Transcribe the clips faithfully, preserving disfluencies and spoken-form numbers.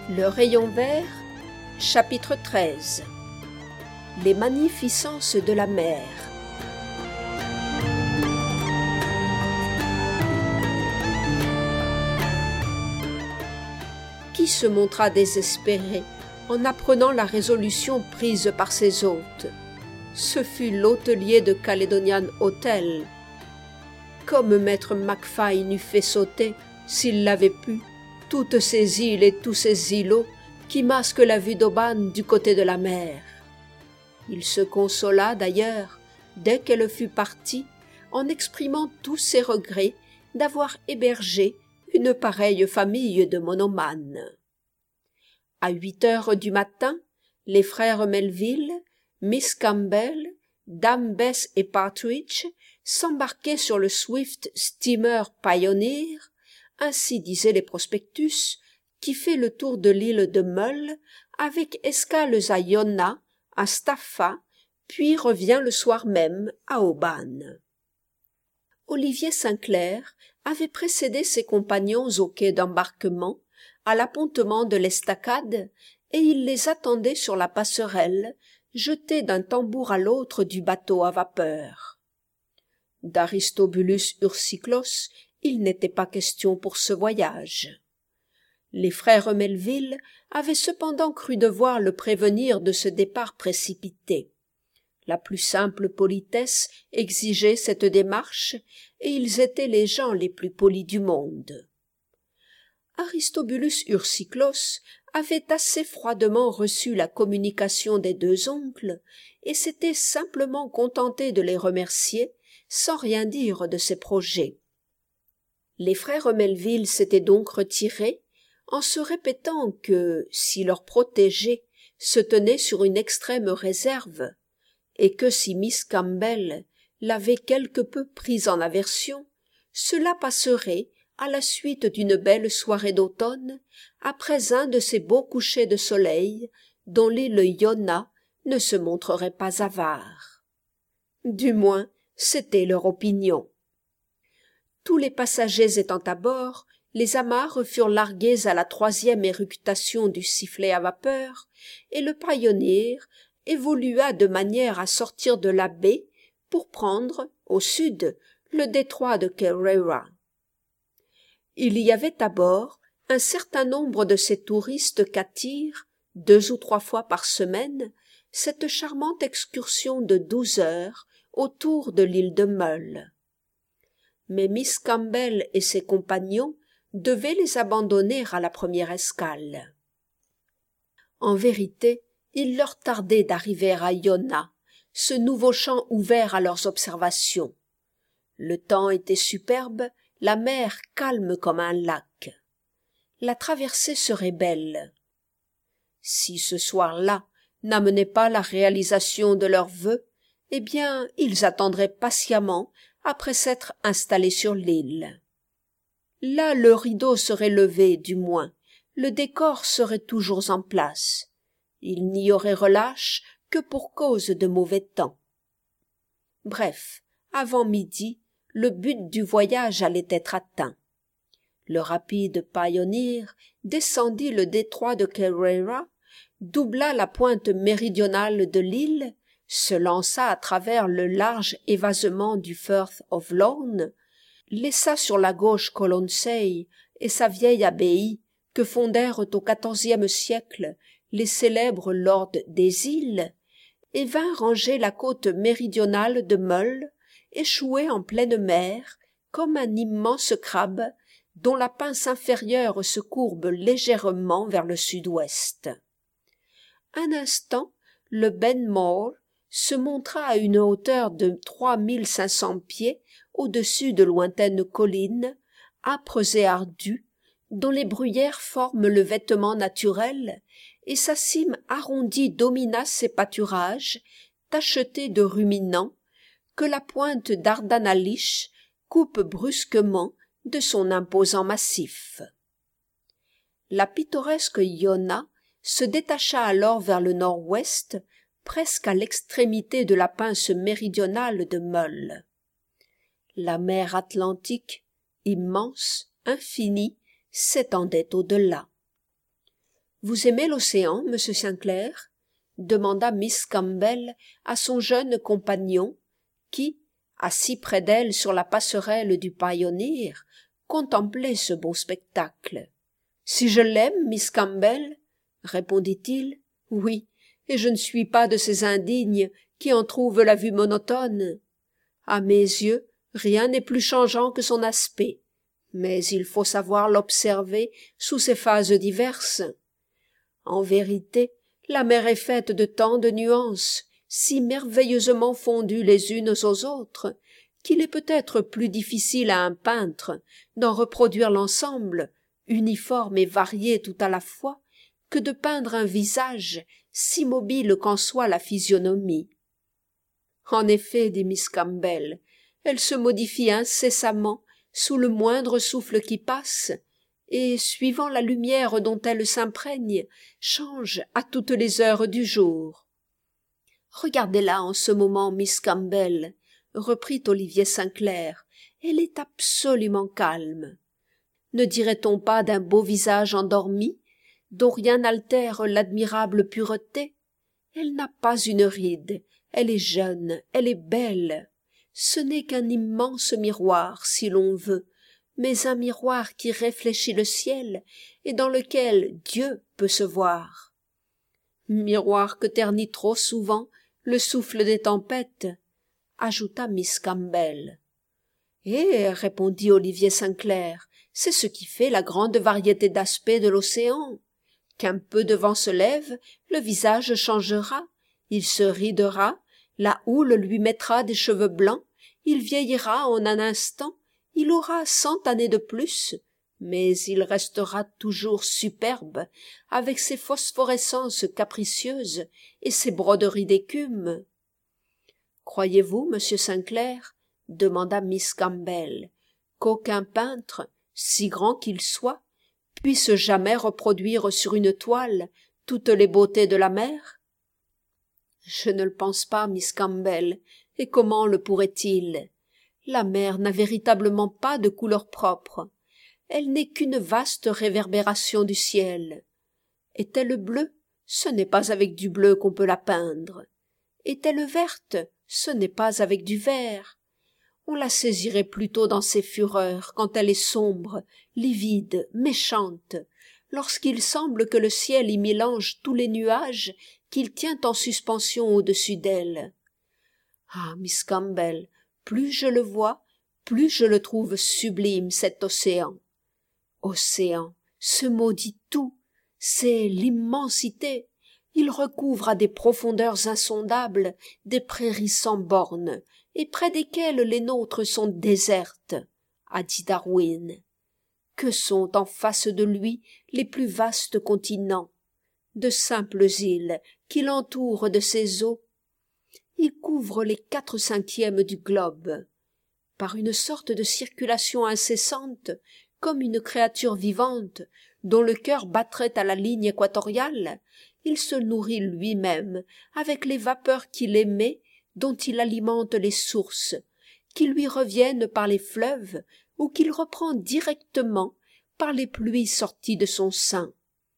Le rayon vert, chapitre treize. Les magnificences de la mer. Qui se montra désespéré en apprenant la résolution prise par ses hôtes? Ce fut l'hôtelier de Caledonian Hotel. Comme maître Macfay n'eût fait sauter, s'il l'avait pu, toutes ces îles et tous ces îlots qui masquent la vue d'Oban du côté de la mer. Il se consola d'ailleurs, dès qu'elle fut partie, en exprimant tous ses regrets d'avoir hébergé une pareille famille de monomanes. À huit heures du matin, les frères Melville, Miss Campbell, Dame Bess et Partridge s'embarquaient sur le Swift Steamer Pioneer, ainsi disaient les prospectus, qui fait le tour de l'île de Mull, avec escales à Iona, à Staffa, puis revient le soir même à Oban. Olivier Sinclair avait précédé ses compagnons au quai d'embarquement, à l'appontement de l'estacade, et il les attendait sur la passerelle, jetés d'un tambour à l'autre du bateau à vapeur. D'Aristobulus Ursiklos, il n'était pas question pour ce voyage. Les frères Melville avaient cependant cru devoir le prévenir de ce départ précipité. La plus simple politesse exigeait cette démarche, et ils étaient les gens les plus polis du monde. Aristobulus Ursiklos avait assez froidement reçu la communication des deux oncles, et s'était simplement contenté de les remercier, sans rien dire de ses projets. Les frères Melville s'étaient donc retirés, en se répétant que, si leur protégé se tenait sur une extrême réserve, et que si Miss Campbell l'avait quelque peu pris en aversion, cela passerait à la suite d'une belle soirée d'automne, après un de ces beaux couchers de soleil dont l'île Iona ne se montrerait pas avare. Du moins, c'était leur opinion. Tous les passagers étant à bord, les amarres furent larguées à la troisième éructation du sifflet à vapeur, et le Pioneer évolua de manière à sortir de la baie pour prendre, au sud, le détroit de Kerrera. Il y avait à bord un certain nombre de ces touristes qu'attire, deux ou trois fois par semaine, cette charmante excursion de douze heures autour de l'île de Mull. Mais Miss Campbell et ses compagnons devaient les abandonner à la première escale. En vérité, il leur tardait d'arriver à Iona, ce nouveau champ ouvert à leurs observations. Le temps était superbe, la mer calme comme un lac. La traversée serait belle. Si ce soir-là n'amenait pas la réalisation de leurs vœux, eh bien, ils attendraient patiemment après s'être installés sur l'île. Là, le rideau serait levé, du moins, le décor serait toujours en place. Il n'y aurait relâche que pour cause de mauvais temps. Bref, avant midi, le but du voyage allait être atteint. Le rapide Pioneer descendit le détroit de Kerrera, doubla la pointe méridionale de l'île, se lança à travers le large évasement du Firth of Lorn, laissa sur la gauche Colonsay et sa vieille abbaye que fondèrent au quatorzième siècle les célèbres lords des îles, et vint ranger la côte méridionale de Mull, échouée en pleine mer, comme un immense crabe dont la pince inférieure se courbe légèrement vers le sud-ouest. Un instant, le Benmore se montra à une hauteur de trois mille cinq cents pieds au-dessus de lointaines collines, âpres et ardues, dont les bruyères forment le vêtement naturel, et sa cime arrondie domina ces pâturages, tachetés de ruminants, que la pointe d'Ardanalish coupe brusquement de son imposant massif. La pittoresque Iona se détacha alors vers le nord-ouest, presque à l'extrémité de la pince méridionale de Mull. La mer Atlantique, immense, infinie, s'étendait au-delà. Vous aimez l'océan, monsieur Sainclair? Demanda Miss Campbell à son jeune compagnon, qui, assis près d'elle sur la passerelle du Pioneer, contemplait ce beau spectacle. Si je l'aime, Miss Campbell, répondit-il, oui, et je ne suis pas de ces indignes qui en trouvent la vue monotone. À mes yeux, rien n'est plus changeant que son aspect, mais il faut savoir l'observer sous ses phases diverses. En vérité, la mer est faite de tant de nuances, si merveilleusement fondues les unes aux autres, qu'il est peut-être plus difficile à un peintre d'en reproduire l'ensemble, uniforme et varié tout à la fois, que de peindre un visage si mobile qu'en soit la physionomie. En effet, dit Miss Campbell, elle se modifie incessamment sous le moindre souffle qui passe, et, suivant la lumière dont elle s'imprègne, change à toutes les heures du jour. Regardez-la en ce moment, Miss Campbell, reprit Olivier Sainclair, elle est absolument calme. Ne dirait-on pas d'un beau visage endormi, dont rien n'altère l'admirable pureté? Elle n'a pas une ride, elle est jeune, elle est belle. Ce n'est qu'un immense miroir, si l'on veut, mais un miroir qui réfléchit le ciel et dans lequel Dieu peut se voir. Miroir que ternit trop souvent le souffle des tempêtes, ajouta Miss Campbell. Eh, répondit Olivier Sainclair, c'est ce qui fait la grande variété d'aspects de l'océan. Qu'un peu de vent se lève, le visage changera, il se ridera, la houle lui mettra des cheveux blancs, il vieillira en un instant, il aura cent années de plus, mais il restera toujours superbe, avec ses phosphorescences capricieuses et ses broderies d'écume. Croyez-vous, monsieur Sainclair, demanda Miss Campbell, qu'aucun peintre, si grand qu'il soit, puisse jamais reproduire sur une toile toutes les beautés de la mer? Je ne le pense pas, Miss Campbell, et comment le pourrait-il? La mer n'a véritablement pas de couleur propre. Elle n'est qu'une vaste réverbération du ciel. Est-elle bleue? Ce n'est pas avec du bleu qu'on peut la peindre. Est-elle verte? Ce n'est pas avec du vert. On la saisirait plutôt dans ses fureurs quand elle est sombre, livide, méchante, lorsqu'il semble que le ciel y mélange tous les nuages qu'il tient en suspension au-dessus d'elle. Ah, Miss Campbell, plus je le vois, plus je le trouve sublime, cet océan. Océan, ce mot dit tout, c'est l'immensité. Il recouvre à des profondeurs insondables des prairies sans bornes, et près desquelles les nôtres sont désertes, a dit Darwin. Que sont en face de lui les plus vastes continents? De simples îles qui l'entourent de ses eaux. Il couvre les quatre cinquièmes du globe. Par une sorte de circulation incessante, comme une créature vivante, dont le cœur battrait à la ligne équatoriale, il se nourrit lui-même avec les vapeurs qu'il émet, dont il alimente les sources, qui lui reviennent par les fleuves ou qu'il reprend directement par les pluies sorties de son sein.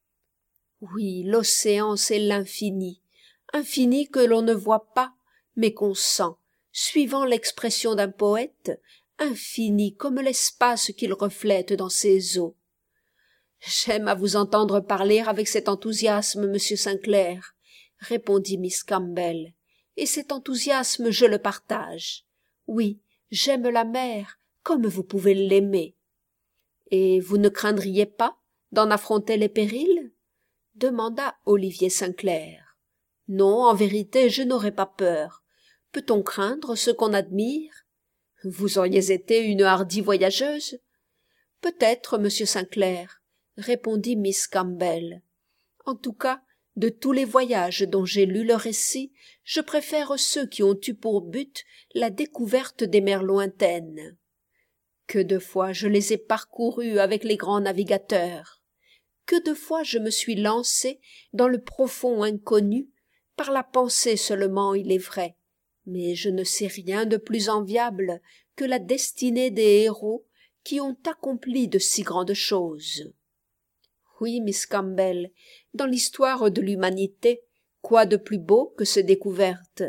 Oui, l'océan, c'est l'infini, infini que l'on ne voit pas, mais qu'on sent, suivant l'expression d'un poète, infini comme l'espace qu'il reflète dans ses eaux. J'aime à vous entendre parler avec cet enthousiasme, monsieur Sainclair, répondit Miss Campbell, et cet enthousiasme je le partage. Oui, j'aime la mer comme vous pouvez l'aimer. Et vous ne craindriez pas d'en affronter les périls? Demanda Olivier Sainclair. Non, en vérité, je n'aurais pas peur. Peut-on craindre ce qu'on admire? Vous auriez été une hardie voyageuse? Peut-être, monsieur Sainclair, répondit Miss Campbell. En tout cas, de tous les voyages dont j'ai lu le récit, je préfère ceux qui ont eu pour but la découverte des mers lointaines. Que de fois je les ai parcourus avec les grands navigateurs! Que de fois je me suis lancé dans le profond inconnu, par la pensée seulement, il est vrai, mais je ne sais rien de plus enviable que la destinée des héros qui ont accompli de si grandes choses. Oui, Miss Campbell, dans l'histoire de l'humanité, quoi de plus beau que ces découvertes?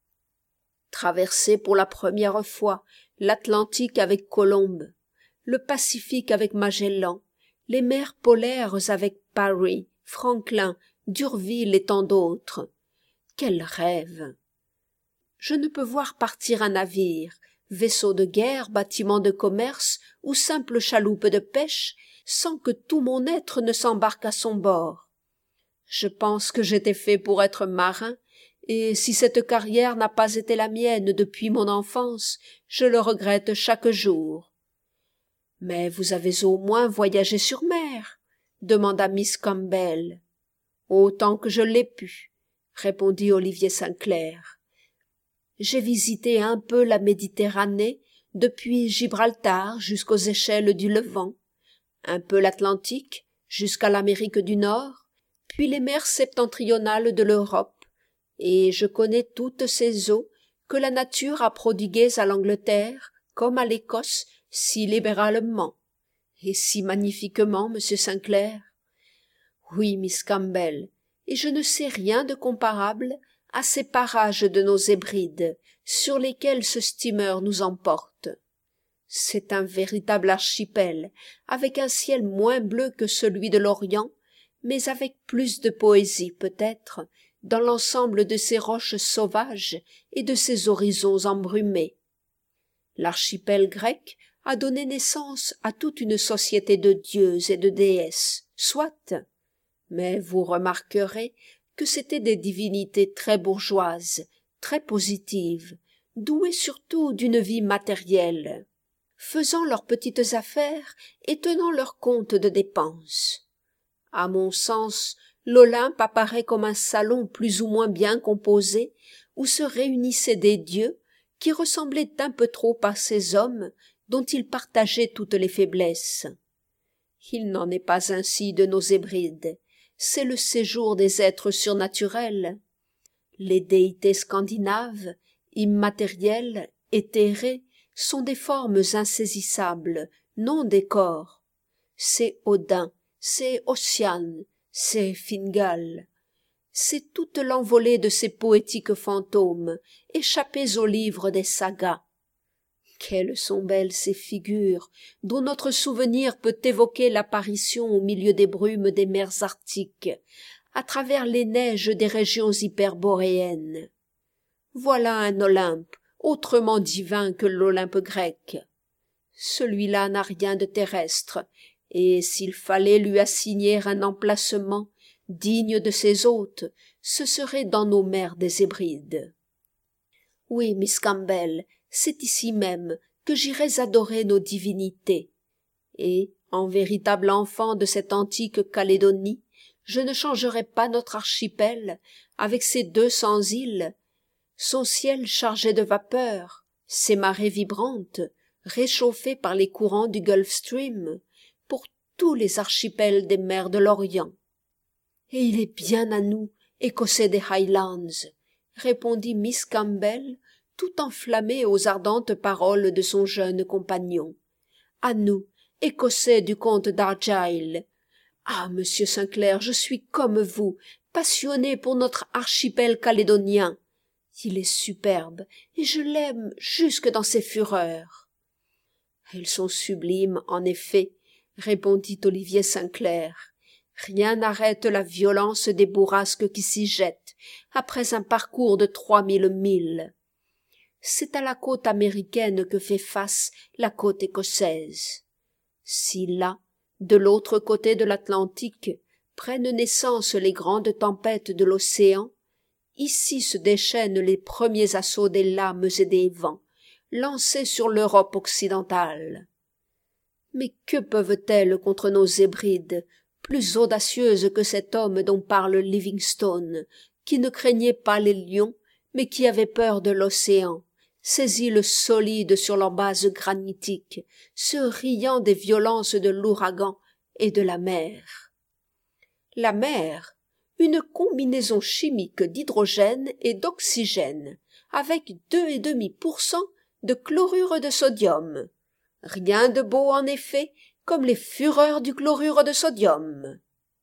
Traverser pour la première fois l'Atlantique avec Colomb, le Pacifique avec Magellan, les mers polaires avec Parry, Franklin, d'Urville et tant d'autres. Quel rêve! Je ne peux voir partir un navire, vaisseau de guerre, bâtiment de commerce ou simple chaloupe de pêche, sans que tout mon être ne s'embarque à son bord. Je pense que j'étais fait pour être marin, et si cette carrière n'a pas été la mienne depuis mon enfance, je le regrette chaque jour. « Mais vous avez au moins voyagé sur mer ?» demanda Miss Campbell. « Autant que je l'ai pu, » répondit Olivier Sinclair. « J'ai visité un peu la Méditerranée, depuis Gibraltar jusqu'aux échelles du Levant, un peu l'Atlantique jusqu'à l'Amérique du Nord, puis les mers septentrionales de l'Europe, et je connais toutes ces eaux que la nature a prodiguées à l'Angleterre comme à l'Écosse si libéralement et si magnifiquement, monsieur Sinclair. Oui, Miss Campbell, et je ne sais rien de comparable à ces parages de nos Hébrides sur lesquels ce steamer nous emporte. C'est un véritable archipel, avec un ciel moins bleu que celui de l'Orient, mais avec plus de poésie peut-être, dans l'ensemble de ces roches sauvages et de ces horizons embrumés. L'archipel grec a donné naissance à toute une société de dieux et de déesses, soit, mais vous remarquerez que c'étaient des divinités très bourgeoises, très positives, douées surtout d'une vie matérielle, faisant leurs petites affaires et tenant leur compte de dépenses. À mon sens, l'Olympe apparaît comme un salon plus ou moins bien composé, où se réunissaient des dieux qui ressemblaient un peu trop à ces hommes dont ils partageaient toutes les faiblesses. Il n'en est pas ainsi de nos Hébrides, c'est le séjour des êtres surnaturels. Les déités scandinaves, immatérielles, éthérées, sont des formes insaisissables, non des corps. C'est Odin, c'est Ossian, c'est Fingal. C'est toute l'envolée de ces poétiques fantômes, échappés aux livres des sagas. Quelles sont belles ces figures, dont notre souvenir peut évoquer l'apparition au milieu des brumes des mers arctiques, à travers les neiges des régions hyperboréennes. Voilà un Olympe, autrement divin que l'Olympe grec. Celui-là n'a rien de terrestre, et s'il fallait lui assigner un emplacement digne de ses hôtes, ce serait dans nos mers des Hébrides. Oui, Miss Campbell, c'est ici même que j'irais adorer nos divinités. Et, en véritable enfant de cette antique Calédonie, je ne changerais pas notre archipel, avec ses deux cents îles, son ciel chargé de vapeur, ses marées vibrantes, réchauffées par les courants du Gulf Stream, pour tous les archipels des mers de l'Orient. Et il est bien à nous, Écossais des Highlands, répondit Miss Campbell, tout enflammée aux ardentes paroles de son jeune compagnon. À nous, Écossais du comte d'Argyle. Ah, monsieur Sinclair, je suis comme vous, passionné pour notre archipel calédonien. Il est superbe, et je l'aime jusque dans ses fureurs. Elles sont sublimes, en effet, répondit Olivier Sinclair. Rien n'arrête la violence des bourrasques qui s'y jettent, après un parcours de trois mille milles. C'est à la côte américaine que fait face la côte écossaise. Si là, de l'autre côté de l'Atlantique, prennent naissance les grandes tempêtes de l'océan, ici se déchaînent les premiers assauts des lames et des vents, lancés sur l'Europe occidentale. Mais que peuvent-elles contre nos Hébrides, plus audacieuses que cet homme dont parle Livingstone, qui ne craignait pas les lions, mais qui avait peur de l'océan, ces îles solides sur leur base granitique, se riant des violences de l'ouragan et de la mer. La mer, une combinaison chimique d'hydrogène et d'oxygène, avec deux et demi pour cent de chlorure de sodium. Rien de beau, en effet, comme les fureurs du chlorure de sodium.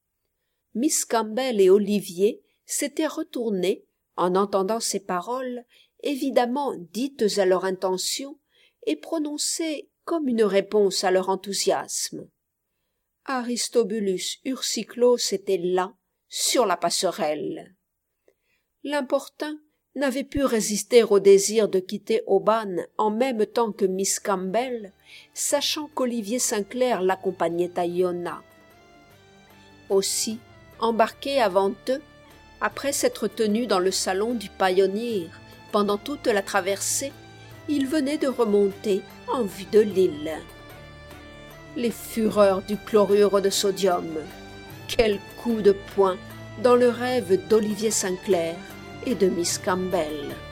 Miss Campbell et Olivier s'étaient retournés en entendant ces paroles, évidemment dites à leur intention et prononcées comme une réponse à leur enthousiasme. Aristobulus Ursiclos était là, sur la passerelle. L'importun n'avait pu résister au désir de quitter Oban en même temps que Miss Campbell, sachant qu'Olivier Sinclair l'accompagnait à Iona. Aussi, embarqué avant eux, après s'être tenu dans le salon du Pioneer pendant toute la traversée, il venait de remonter en vue de l'île. Les fureurs du chlorure de sodium! Quel coup de poing dans le rêve d'Olivier Sinclair et de Miss Campbell!